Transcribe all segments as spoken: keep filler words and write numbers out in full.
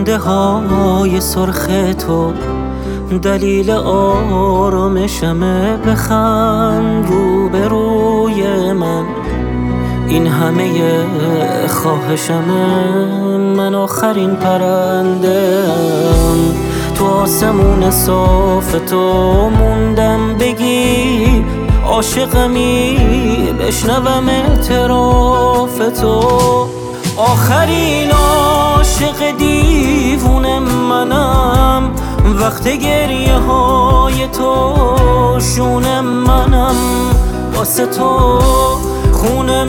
خنده های سرخ تو دلیل آرامشمه. بخند رو به روی من، این همه خواهشمه. من آخرین پرنده‌ام تو آسمون صاف تو موندم. بگی عاشقمی بشنوم اعتراف تو. آخرین عاشق دیوونه منم، وقت گریه های تو شونه منم. واسه تو خون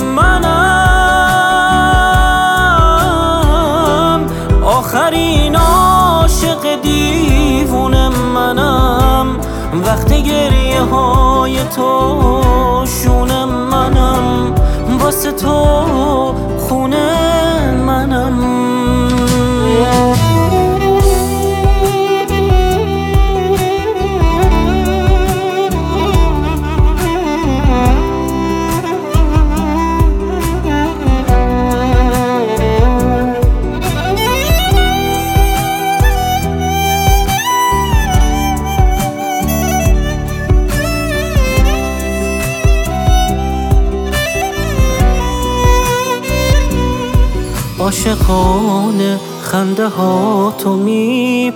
منم. آخرین عاشق دیوونه منم، وقت گریه های تو شونه منم. واسه تو خون منم. عاشقانه خنده ها تو می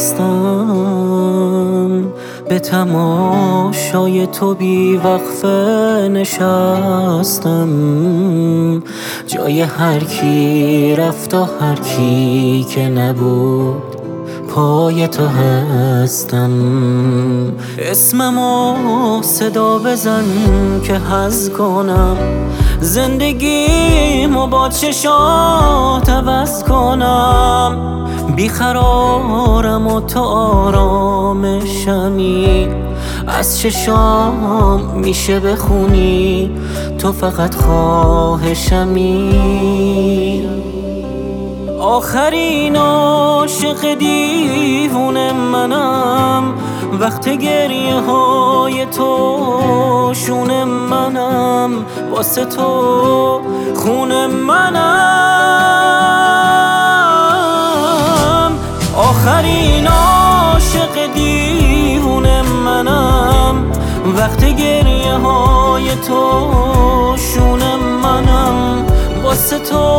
پرستم، به تماشای تو بی وقفه نشستم. جای هر کی رفت و هر کی که نبود پای تو هستم. اسممو صدا بزن که حظ کنم، زندگیمو با چشات عوض کنم. بیقرارم و تو آرامشمی، از چشام میشه بخونی تو فقط خواهشمی. آخرین عاشق دیوونه منم، وقت گریه های تو شونه منم. واسه تو خون منم. آخرین عاشق دیوونه منم، وقت گریه های تو شونه منم. واسه تو